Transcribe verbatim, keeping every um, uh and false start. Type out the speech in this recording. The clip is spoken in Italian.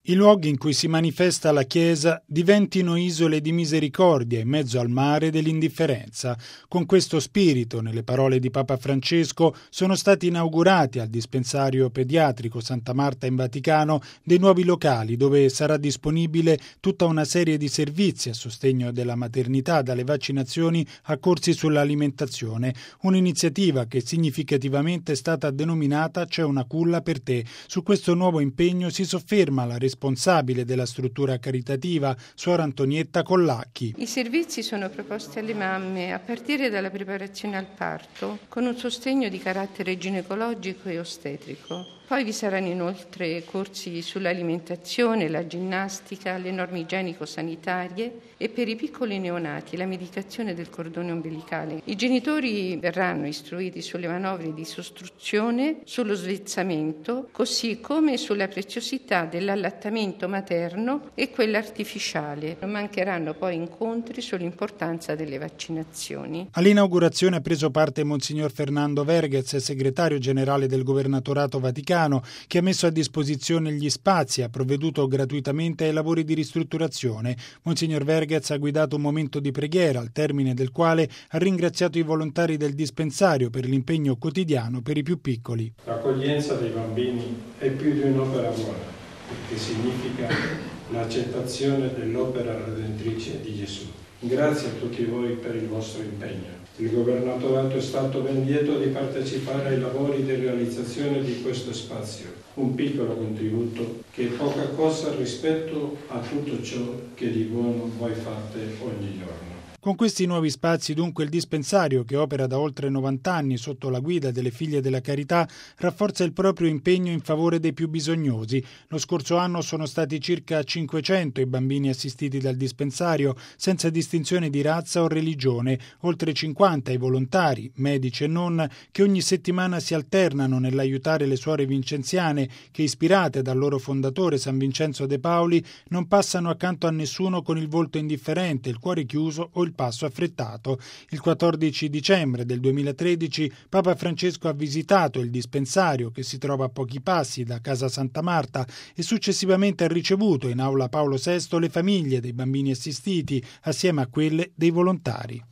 I luoghi in cui si manifesta la Chiesa diventino isole di misericordia in mezzo al mare dell'indifferenza. Con questo spirito, nelle parole di Papa Francesco, sono stati inaugurati al dispensario pediatrico Santa Marta in Vaticano dei nuovi locali dove sarà disponibile tutta una serie di servizi a sostegno della maternità, dalle vaccinazioni a corsi sull'alimentazione. Un'iniziativa che significativamente è stata denominata C'è una culla per te. Su questo nuovo impegno si sofferma la responsabilità responsabile della struttura caritativa, Suor Antonietta Collacchi. I servizi sono proposti alle mamme a partire dalla preparazione al parto, con un sostegno di carattere ginecologico e ostetrico. Poi vi saranno inoltre corsi sull'alimentazione, la ginnastica, le norme igienico-sanitarie e per i piccoli neonati la medicazione del cordone ombelicale. I genitori verranno istruiti sulle manovre di sostruzione, sullo svezzamento, così come sulla preziosità dell'allattamento materno e quello artificiale. Non mancheranno poi incontri sull'importanza delle vaccinazioni. All'inaugurazione ha preso parte Monsignor Fernando Verghez, segretario generale del Governatorato Vaticano, che ha messo a disposizione gli spazi e ha provveduto gratuitamente ai lavori di ristrutturazione. Monsignor Verghez ha guidato un momento di preghiera, al termine del quale ha ringraziato i volontari del dispensario per l'impegno quotidiano per i più piccoli. L'accoglienza dei bambini è più di un'opera buona, che significa l'accettazione dell'opera redentrice di Gesù. Grazie a tutti voi per il vostro impegno. Il Governatorato è stato ben lieto di partecipare ai lavori di realizzazione di questo spazio, un piccolo contributo che è poca cosa rispetto a tutto ciò che di buono voi fate ogni giorno. Con questi nuovi spazi, dunque, il dispensario, che opera da oltre novanta anni sotto la guida delle Figlie della Carità, rafforza il proprio impegno in favore dei più bisognosi. Lo scorso anno sono stati circa cinquecento i bambini assistiti dal dispensario, senza distinzione di razza o religione, oltre cinquanta i volontari, medici e non, che ogni settimana si alternano nell'aiutare le suore vincenziane, che, ispirate dal loro fondatore San Vincenzo De Paoli, non passano accanto a nessuno con il volto indifferente, il cuore chiuso o il passo affrettato. Il quattordici dicembre del duemilatredici Papa Francesco ha visitato il dispensario, che si trova a pochi passi da Casa Santa Marta, e successivamente ha ricevuto in aula Paolo sesto le famiglie dei bambini assistiti assieme a quelle dei volontari.